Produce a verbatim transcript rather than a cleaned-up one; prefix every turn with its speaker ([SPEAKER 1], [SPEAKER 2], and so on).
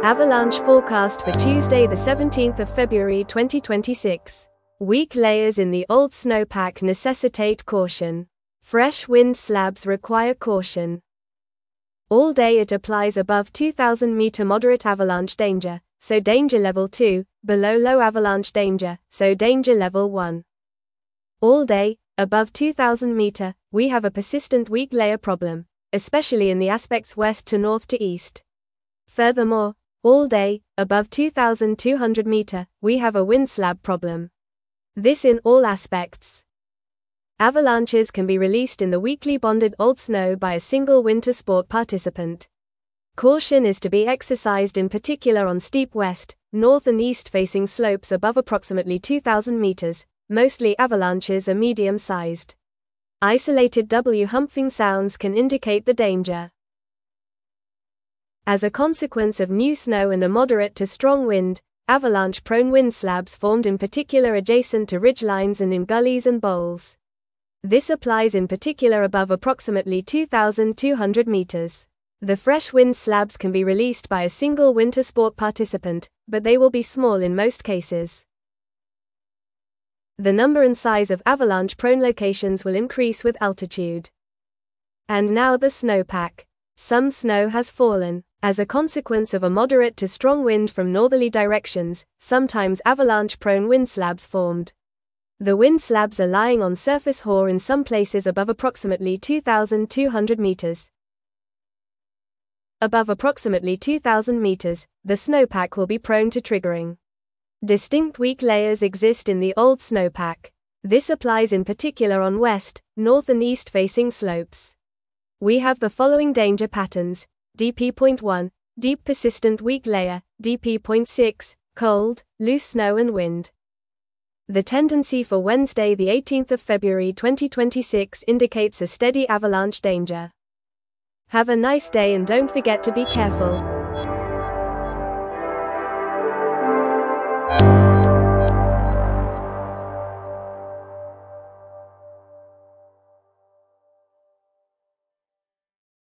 [SPEAKER 1] Avalanche forecast for Tuesday the seventeenth of February twenty twenty-six. Weak layers in the old snowpack necessitate caution. Fresh wind slabs require caution. All day it applies above two thousand meter moderate avalanche danger, so danger level two, below low avalanche danger, so danger level one. All day, above two thousand meter, we have a persistent weak layer problem, especially in the aspects west to north to east. Furthermore, all day, above two thousand two hundred meter, we have a wind slab problem. This in all aspects. Avalanches can be released in the weakly bonded old snow by a single winter sport participant. Caution is to be exercised in particular on steep west, north and east facing slopes above approximately two thousand meters. Mostly avalanches are medium-sized. Isolated W-humping sounds can indicate the danger. As a consequence of new snow and a moderate to strong wind, avalanche-prone wind slabs formed in particular adjacent to ridgelines and in gullies and bowls. This applies in particular above approximately two thousand two hundred meters. The fresh wind slabs can be released by a single winter sport participant, but they will be small in most cases. The number and size of avalanche-prone locations will increase with altitude. And now the snowpack. Some snow has fallen. As a consequence of a moderate to strong wind from northerly directions, sometimes avalanche-prone wind slabs formed. The wind slabs are lying on surface hoar in some places above approximately two thousand two hundred meters. Above approximately two thousand meters, the snowpack will be prone to triggering. Distinct weak layers exist in the old snowpack. This applies in particular on west, north and east facing slopes. We have the following danger patterns: D P point one, deep persistent weak layer, D P point six, cold, loose snow and wind. The tendency for Wednesday the eighteenth of February twenty twenty-six indicates a steady avalanche danger. Have a nice day and don't forget to be careful.